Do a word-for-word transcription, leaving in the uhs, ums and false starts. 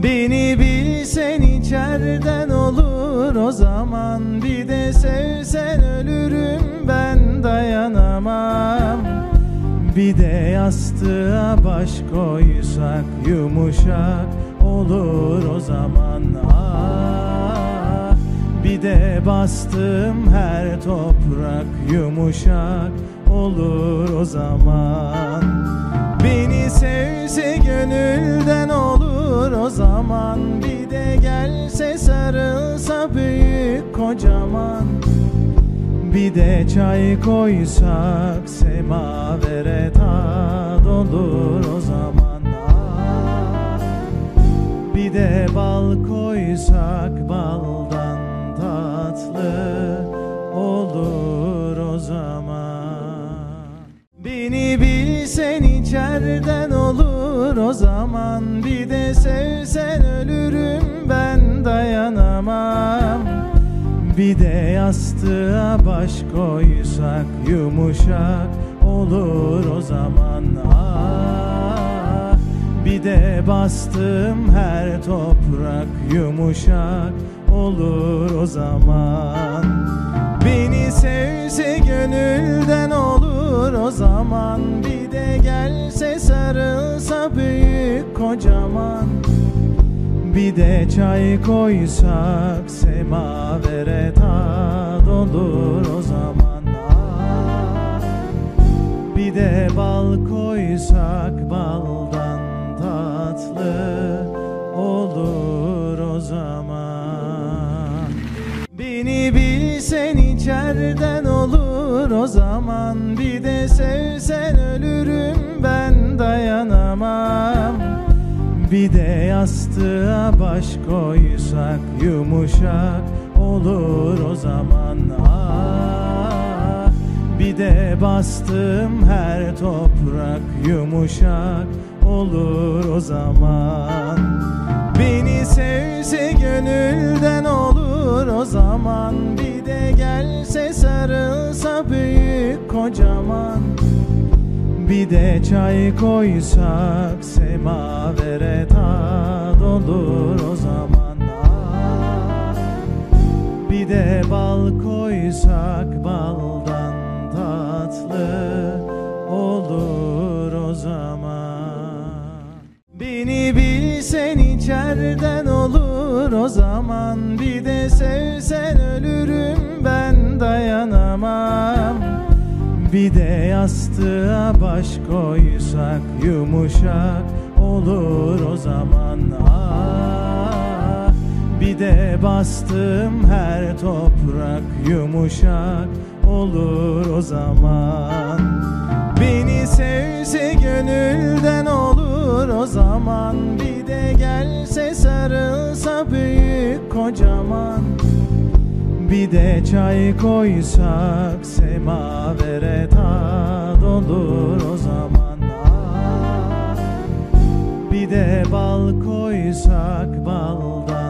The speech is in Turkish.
Beni bilsen içerden olur o zaman, bir de sevsen ölürüm ben, dayanamam. Bir de yastığa baş koysak yumuşak olur o zaman. Ah, bir de bastığım her toprak yumuşak olur o zaman. Beni sevse gönülden olur o zaman, bir de gelse sarılsa büyük kocaman. Bir de çay koysak semavere tad olur o zaman. Ah, bir de bal koysak baldan tatlı olur o zaman. Beni bilsen içerden olur o zaman, bir de sevsen ölürüm ben, dayanamam. Bir de yastığa baş koysak yumuşak olur o zaman. Ah, bir de bastığım her toprak yumuşak olur o zaman. Beni sevse gönülden olur o zaman, bir de gelse sarılsa büyük kocaman. Bir de çay koysak semavere tad olur o zaman. Ah, bir de bal koysak baldan tatlı olur o zaman. Beni bilsen içerden olur o zaman, bir de sevsen ölürüm ben, dayanamam. Bir de yastığa baş koysak yumuşak olur o zaman. Ah, bir de bastığım her toprak yumuşak olur o zaman. Beni sevse gönülden olur o zaman, bir de gelse sarılsa büyük kocaman. Bir de çay koysak semavere tad olur o zaman. Ah, bir de bal koysak baldan tatlı olur o zaman. Beni bilsen içerden olur o zaman, bir de sevsen ölürüm ben, dayanamam. Bir de yastığa baş koysak yumuşak olur o zaman. Ah, bir de bastığım her toprak yumuşak olur o zaman. Beni sevse gönülden olur o zaman, bir de gelse sarılsa büyük kocaman. Bir de çay koysak semavere tad olur o zaman. Ah, bir de bal koysak baldan